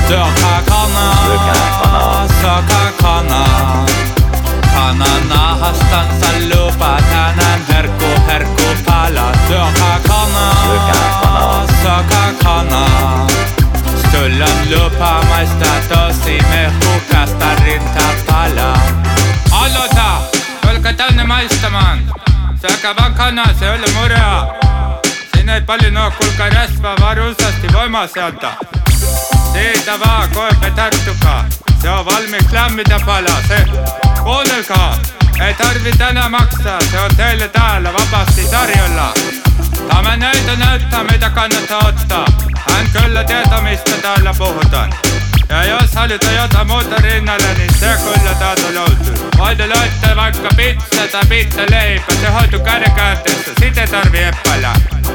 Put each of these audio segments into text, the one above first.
Syökää kanaa, syökää kanaa. Kanan nahastansa lupa tänään herkku palaa. Syökää kanaa, syökää kanaa. Stullan lupa maistaa tosi mehukasta rintapalaa. Aloita! Tulkaa tänne maistamaan. Syökää vaan kanaa, se ei ole murea. Siinä ei paljon oo, kuulkaa rasvaa, vaan runsaasti voimaa sieltä. Siitä vaan koepe tarttukaa. Se on valmiiksi lämmitä palaa, se kuunnelkaa. Ei tarvitse enää maksaa, se on teille täällä vapaasti tarjolla. Tämä näyttö näyttää mitä kannattaa ottaa. Hän kyllä tietää mistä täällä puhutaan. Ja jos halutaan jotain muuta rinnalle, niin se kyllä täältä löytyy. Voidaan löytää vaikka pizza tai pizzaleipä. Se hoituu kädenkäänteessä, sit ei tarvii epäillä.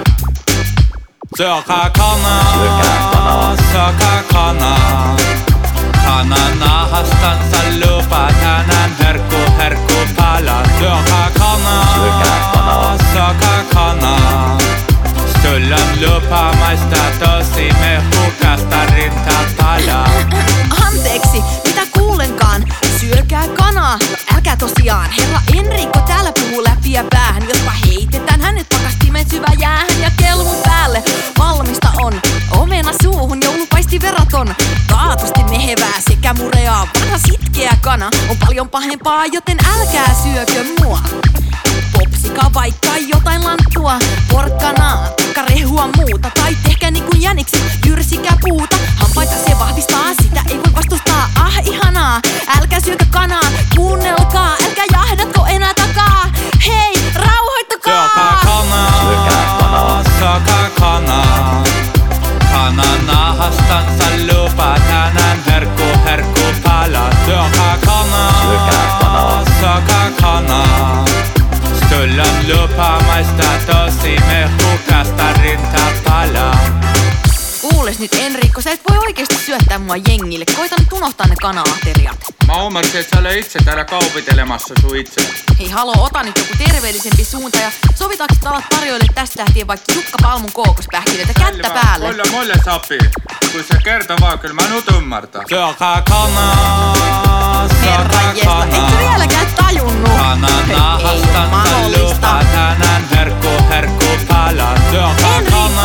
Syökää kanaa, syökää kanaa. Kanan nahastansa lupa tänään herkku palaa. Syökää kanaa, syökää kanaa. Stullan lupa maistaa tosi mehukasta rintapalaa. Anteeksi, mitä kuulenkaan? Syökää kanaa, älkää tosiaan. Herra Enrico täällä puhuu läpiä päähän. Jospa heitetään hänet pakastimen syvään jäähän ja kelmun päälle. Valmista on omena suuhun, joulupaisti veraton. Taatusti mehevää sekä mureaa. Vanha sitkeä kana on paljon pahempaa, joten älkää syökö mua. Popsikaa vaikka jotain lanttua, porkkanaa, rehua muuta. Tai tehkää niinku jäniksi, jyrsikää puuta. Hampaita se vahvistaa, sitä ei voi vastustaa. Ah ihanaa, älkää syökö kanaa. Kuunnelkaa, älkää jahdatko enää takaa. Hei, rauhoittakaa. Syökää kanaa, syökää kanaa. Kanan nahastansa lupa tänään herkku palaa. Syökää kanaa, syökää kanaa. Stullan lupa maistaa tosi mehukasta rintapalaa. Kuules nyt Enrico, sä et voi oikeesti syöttää mua jengille. Koita nyt unohtaa ne kana-ateriat. Mä ymmärsin, että sä olet itse täällä kaupitelemassa sun itse. Hei haloo, ota nyt joku terveellisempi suunta ja sovitaanko että alat tarjoille tästä lähtien vaikka Jukka Palmun kookospähkinöitä kättä päälle. Mulle sopii. Kun se kertoo vaan, kyllä mä nyt ymmärtää. Syökää kanaa, syökää kanaa. Et sä vieläkään tajunnut? Kanan nahastansa lupa tänään herkku palaa. Syökää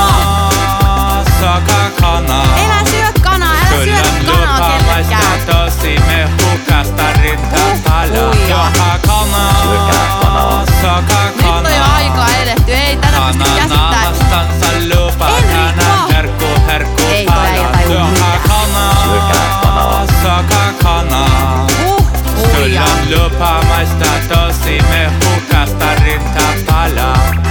kanaa, syökää kanaa. Älä syö kanaa, älä syö kanaa kellekään. Tosi mehukasta rintapalaa. Syökää kanaa, syökää kanaa. Nyt on jo aikaa edetty, ei tätä pysty käsittää. Kanan nahastansa lupa tänään herkku palaa. Syökää kanaa, syökää kanaa. Stullan lupa maistaa tosi mehukasta rintapalaa.